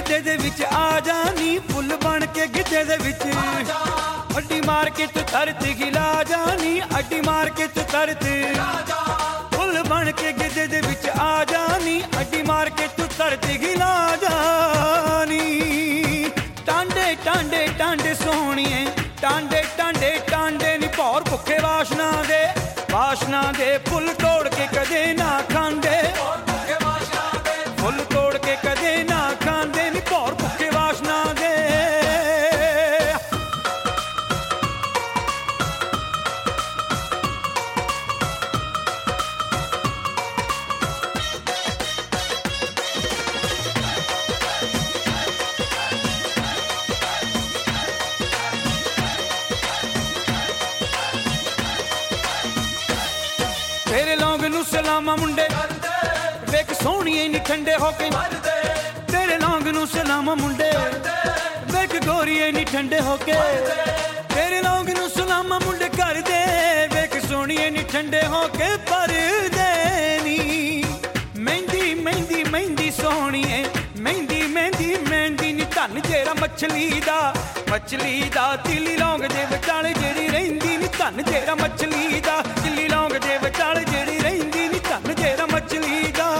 ਗਿੱਧੇ ਦੇ ਵਿੱਚ ਆ ਜਾ ਨੀ ਫੁੱਲ ਬਣ ਕੇ ਗਿੱਧੇ ਦੇ ਵਿੱਚ ਅੱਡੀ ਮਾਰ ਕੇ ਤੂੰ ਧਰਤੀ ਹਿਲਾ ਜਾ ਨੀ ਅੱਡੀ ਮਾਰ ਕੇ ਤੂੰ ਧਰਤੀ ਫੁੱਲ ਬਣ ਕੇ ਗਿੱਧੇ ਦੇ ਵਿੱਚ ਆ ਜਾ ਨੀ ਅੱਡੀ ਮਾਰ ਕੇ ਤੂੰ ਧਰਤੀ ਹਿਲਾ ਜਾ ਨੀ ਟਾਂਡੇ ਟਾਂਡੇ ਟਾਂਡੇ ਸੋਹਣੀਏ ਟਾਂਡੇ ਟਾਂਡੇ ਟਾਂਡੇ ਨੀ ਭੌਰ ਭੁੱਖੇ ਵਾਸ਼ਨਾ ਦੇ ਫੁੱਲ ਤੋੜ ਕੇ ਕਦੇ ਨਾ ਖਾਂਦੇ ਫੁੱਲ ਤੋੜ ਕੇ ਕਦੇ ਨਾ ਖਾਂਦੇ ਨੀ ਭੌਰ ਭੁੱਖੇ ਵਾਸ਼ਨਾ ਦੇ ਤੇਰੇ ਲੌਂਗ ਨੂੰ ਸਲਾਮਾਂ ਮੁੰਡੇ ਵੇਖ ਸੋਹਣੀਏ ਨੀ ਠੰਡੇ ਹੋ ਕੇ ਤੇਰੇ ਲੌਂਗ ਨੂੰ ਸਲਾਮਾਂ ਮੁੰਡੇ ਵੇਖ ਗੋਰੀਏ ਨੀ ਠੰਡੇ ਹੋ ਕੇ ਤੇਰੇ ਲੌਂਗ ਨੂੰ ਸਲਾਮਾਂ ਮੁੰਡੇ ਕਰਦੇ ਵੇਖ ਸੋਹਣੀਏ ਨੀ ਠੰਡੇ ਹੋ ਕੇ ਪਰਦੇ ਨੀ ਮਹਿੰਦੀ ਮਹਿੰਦੀ ਮਹਿੰਦੀ ਸੋਹਣੀਏ ਮਹਿੰਦੀ ਮਹਿੰਦੀ ਮਹਿੰਦੀ ਨੀ ਧਨ ਜਿਹੜਾ ਮੱਛਲੀ ਦਾ ਦਿੱਲੀ ਲੌਂਗ ਦੇ ਵਿਚਾਲੇ ਜਿਹੜੀ ਰਹਿੰਦੀ ਨੀ ਧਨ ਜਿਹੜਾ ਮੱਛਲੀ ਦਾ ਦਿੱਲੀ ਲੌਂਗ ਦੇ ਵਿਚਾਲੇ ਜਿਹੜੀ ਰਹਿੰਦੀ ਨੀ ਧਨ ਜਿਹੜਾ ਮੱਛਲੀ ਦਾ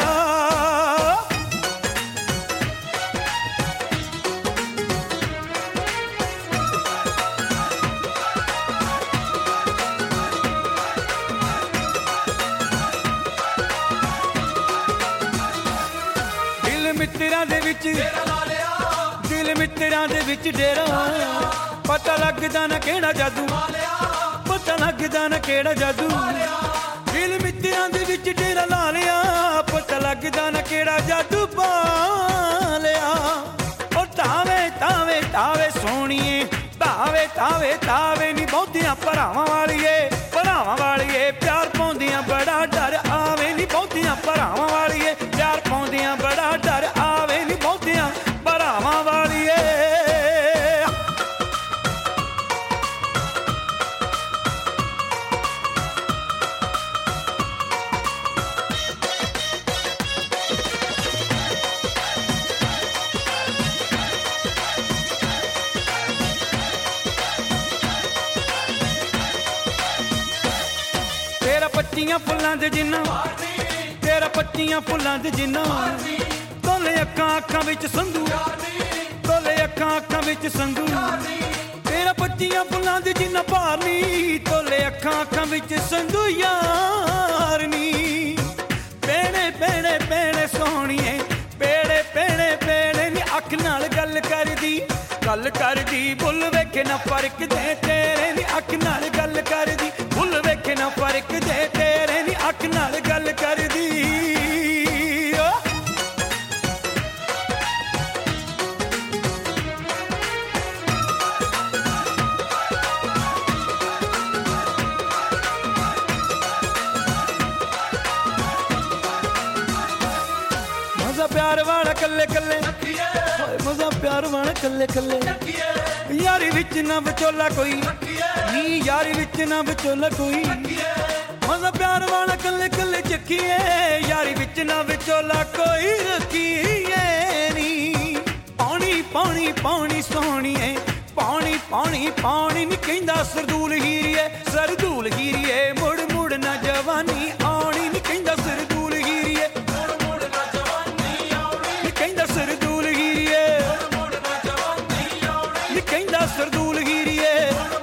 ਦਿਲ ਮਿੱਤਰਾਂ ਦੇ ਵਿੱਚ ਦਿਲ ਮਿੱਤਰਾਂ ਦੇ ਵਿੱਚ ਡੇਰਾ ਪਤਾ ਲੱਗਦਾ ਨਾ ਕਿਹੜਾ ਜਾਦੂ ਪਤਾ ਲੱਗਦਾ ਨਾ ਕਿਹੜਾ ਜਾਦੂ ਦਿਲ ਮਿੱਤਰਾਂ ਦੇ ਵਿੱਚ ਡੇਰਾ ਲਾ ਲਿਆ ਪਤਾ ਲੱਗਦਾ ਨਾ ਕਿਹੜਾ ਜਾਦੂ ਪਾ ਲਿਆ ਉਹ ਤਾਵੇ ਤਾਵੇ ਤਾਵੇ ਸੋਹਣੀਏ ਤਾਵੇ ਤਾਵੇ ਤਾਵੇ ਨੀ ਬਹੁਤੀਆਂ ਭਰਾਵਾਂ ਵਾਲੀਏ ਪਿਆਰ ਪਾਉਂਦੀਆਂ ਬੜਾ ਡਰ ਆਵੇ ਨੀ ਬਹੁਤੀਆਂ ਭਰਾਵਾਂ ਵਾਲੀਏ ਪਿਆਰ ਪਾਉਂਦੀਆਂ ਬੜਾ ਡਰ ਆਵੇ ਨੀ ਬਹੁਤੀਆਂ ਭਰਾਵਾਂ ਵਾਲੀਏ ਤੇਰਾ ਪੱਤੀਆਂ ਫੁੱਲਾਂ ਦੇ ਜਿੰਨਾ ਤੇਰਾ ਪੱਤੀਆਂ ਫੁੱਲਾਂ ਦੇ ਜਿੰਨਾ ਤੋਲੇ ਅੱਖਾਂ ਵਿੱਚ ਸੰਧੂ ਤੋਲੇ ਅੱਖਾਂ ਵਿੱਚ ਸੰਧੂ ਤੇਰਾ ਪੱਤੀਆਂ ਫੁੱਲਾਂ ਦੇ ਜਿੰਨਾ ਭਾਰਨੀ ਤੋਲੇ ਅੱਖਾਂ ਵਿੱਚ ਸੰਧੂ ਯਾਰਨੀ ਪੈਣੇ ਪੈਣੇ ਪੈਣੇ ਸੋਹਣੀਏ ਪੇੜੇ ਪੇੜੇ ਪੇੜੇ ਨੀ ਅੱਖ ਨਾਲ ਗੱਲ ਕਰਦੀ ਬੁੱਲ ਵੇਖੇ ਨਾ ਫਰਕ ਦੇ ਤੇਰੇ ਨੀ ਅੱਖ ਨਾਲ ਗੱਲ ਕਰਦੀ ਬੁੱਲ ਵੇਖੇ ਨਾ ਫਰਕ ਦੇ ਤੇਰੇ ਨੀ ਅੱਖ ਨਾਲ ਗੱਲ ਕਰਦੀ ਮਜ਼ਾ ਪਿਆਰ ਵਾਲਾ ਕੱਲੇ ਕੱਲੇ ਮਜ਼ਾ ਪਿਆਰ ਵਾਲਾ ਕੱਲੇ ਕੱਲੇ ਯਾਰੀ ਵਿੱਚ ਨਾ ਵਿਚੋਲਾ ਕੋਈ ਨੀ ਯਾਰੀ ਵਿੱਚ ਨਾ ਵਿਚੋਲਾ ਕੋਈ ਮਜ਼ਾ ਪਿਆਰ ਵਾਲਾ ਕੱਲੇ ਕੱਲੇ ਚੱਕੀਏ ਯਾਰੀ ਵਿੱਚ ਨਾ ਵਿਚੋਲਾ ਕੋਈ ਰੱਖੀਏ ਨੀ ਪਾਣੀ ਪਾਣੀ ਪਾਣੀ ਸੋਹਣੀਏ ਪਾਣੀ ਪਾਣੀ ਪਾਣੀ ਨੀ ਕਹਿੰਦਾ ਸਰਦੂਲ ਹੀਰੀਏ ਮੁੜ ਮੁੜ ਨਾ ਜਵਾਨੀ ਆਉਣੀ ਨੀ ਕਹਿੰਦਾ ਸਰਦੂਲ ਹੀਰੀਏ ਕਹਿੰਦਾ ਸਰਦੂਲ ਹੀਰੀਏ ਨੀ ਕਹਿੰਦਾ ਸਰਦੂਲ ਹੀਰੀਏ